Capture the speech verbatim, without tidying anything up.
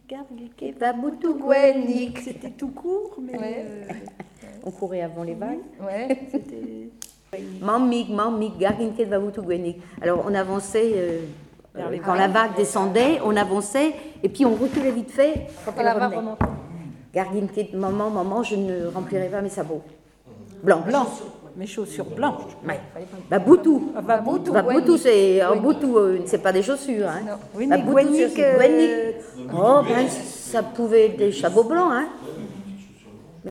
Garguiquet, baboutou, gouenic. C'était tout court, mais... Ouais. Euh, On courait avant les vagues. Ouais, c'était... Mamik, mamik, garguiquet, baboutou, gouenic. Alors on avançait, euh, Vers les quand vagues. la vague descendait, on avançait, et puis on reculait vite fait quand Voilà, elle va revenait. remonter. Garguiquet, maman, maman, je ne remplirai pas mes sabots. Blanc. Blanc, mes chaussures blanches. Ouais. Baboutou. Ah, baboutou, Baboutou, gouenic. c'est un Gouenic. boutou, euh, c'est pas des chaussures. Hein. Non. Oui, mais Baboutou, gouenic, c'est euh, gouenic. Oh, ben, ça pouvait être des chapeaux blancs, hein.